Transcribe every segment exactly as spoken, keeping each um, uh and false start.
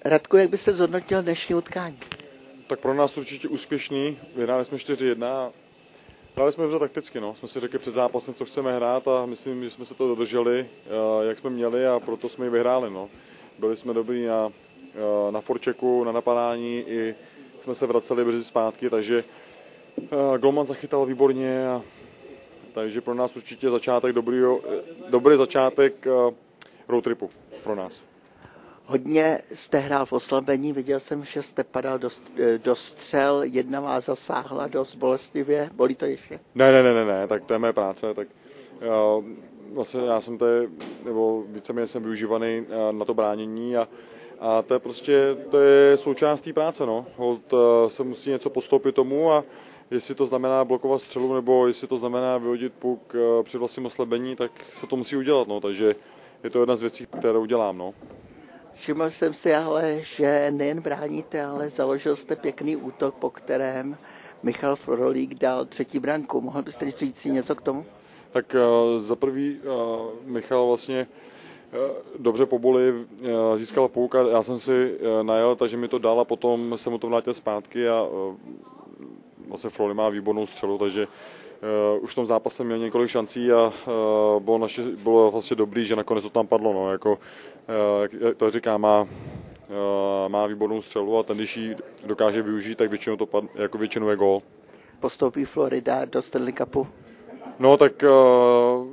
Radku, jak by se zhodnotil dnešní utkání? Tak pro nás určitě úspěšný. Vyhráli jsme čtyři jedna. Hráli jsme dobře takticky, no. Jsme si řekli před zápasem, co chceme hrát a myslím, že jsme se to dodrželi, jak jsme měli a proto jsme ji vyhráli, no. Byli jsme dobrý na, na forčeku, na napadání i jsme se vraceli brzy zpátky, takže golman zachytal výborně a takže pro nás určitě začátek dobrý, dobrý začátek road tripu pro nás. Hodně jste hrál v oslabení, viděl jsem, že jste padal do, do střel, jedna vás zasáhla dost bolestivě, bolí to ještě? Ne, ne, ne, ne, ne, tak to je mé práce, tak uh, vlastně já jsem tady, nebo víceméně jsem využívaný uh, na to bránění a, a to je prostě, to je součást té práce, no, Hold, uh, se musí něco podstoupit tomu a jestli to znamená blokovat střelu, nebo jestli to znamená vyhodit puk uh, při vlastním oslabení, tak se to musí udělat, no, takže je to jedna z věcí, kterou dělám, no. Všiml jsem si ale, že nejen bráníte, ale založil jste pěkný útok, po kterém Michal Frolík dal třetí branku. Mohl byste říct si něco k tomu? Tak uh, za prvý uh, Michal vlastně uh, dobře po boli uh, získal pouk a já jsem si uh, najel, takže mi to dal a potom jsem mu to vrátil zpátky a uh, vlastně Frolík má výbornou střelu, takže Uh, už v tom zápase měl několik šancí a uh, bylo, naše, bylo vlastně dobrý, že nakonec to tam padlo. No, jako, uh, jak to říká, má, uh, má výbornou střelu a ten, když ji dokáže využít, tak většinou to pad, jako většinou je gól. Postoupí Florida do Stanley Cupu? No tak uh,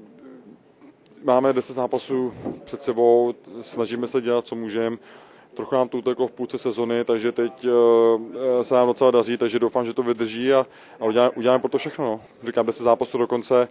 máme deset zápasů před sebou, snažíme se dělat, co můžeme. Trochu nám to uteklo v půlce sezony, takže teď uh, se nám docela daří, takže doufám, že to vydrží a, a uděláme, uděláme pro to všechno. No. Říkám, deset zápasů do konce.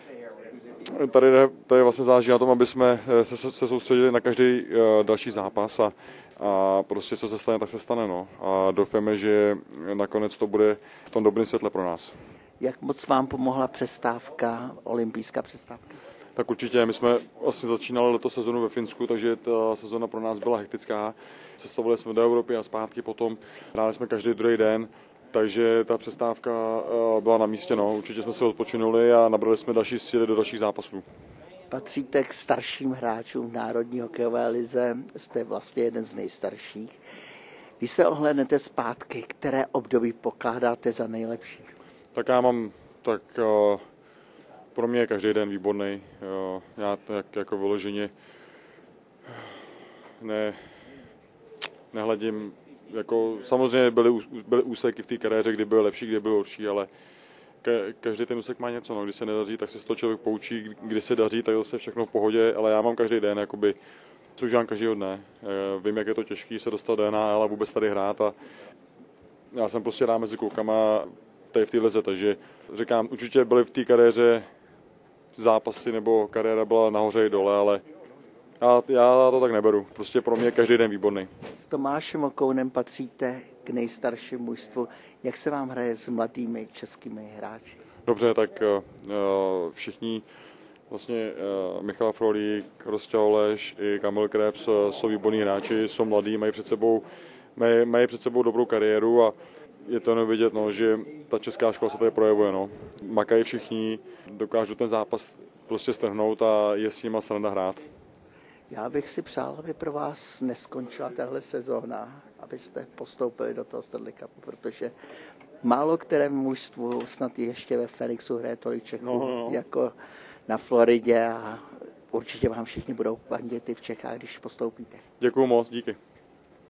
Tady, tady vlastně záleží na tom, aby jsme se, se soustředili na každý uh, další zápas a, a prostě co se stane, tak se stane. No. A doufáme, že nakonec to bude v tom dobrém světle pro nás. Jak moc vám pomohla přestávka, olympijská přestávka? Tak určitě, my jsme vlastně začínali letos sezonu ve Finsku, takže ta sezona pro nás byla hektická. Cestovali jsme do Evropy a zpátky potom, hráli jsme každý druhý den, takže ta přestávka byla na místě. No. Určitě jsme se odpočinuli a nabrali jsme další síly do dalších zápasů. Patříte k starším hráčům v Národní hokejové lize, jste vlastně jeden z nejstarších. Když se ohlédnete zpátky, které období pokládáte za nejlepší? Tak já mám tak... Uh, Pro mě je každý den výborný. Já to jak, jako vyloženě ne, nehledím. Jako, samozřejmě byly, byly úseky v té kariéře, kdy byl lepší, kdy byl horší, ale ke, každý ten úsek má něco. No. Když se nedaří, tak se z toho člověk poučí. Když se daří, tak zase všechno v pohodě, ale já mám každý den, jakoby, co užívám každýho dne. Vím, jak je to těžké se dostat do N H L a vůbec tady hrát. A já jsem prostě rád mezi klukama tady v té lize, takže říkám, určitě byly v té kariéře zápasy nebo kariéra byla nahoře i dole, ale já, já to tak neberu. Prostě pro mě je každý den výborný. S Tomášem Okounem patříte k nejstarším mužstvu. Jak se vám hraje s mladými českými hráči? Dobře, tak uh, všichni, vlastně uh, Michal Frolík, Rostěl Oleš i Kamil Krebs uh, jsou výborní hráči, jsou mladí, mají před sebou, mají, mají před sebou dobrou kariéru a je to jenom vidět, no, že ta česká škola se tady projevuje. No. Makají všichni, dokážou ten zápas prostě strhnout a je s nima sranda hrát. Já bych si přál, aby pro vás neskončila tahle sezóna, abyste postoupili do toho Stanley Cupu, protože málo kterému mužstvu snad ještě ve Phoenixu hraje tolik Čechů no, no. jako na Floridě a určitě vám všichni budou fandit i v Čechách, když postoupíte. Děkuju moc, díky.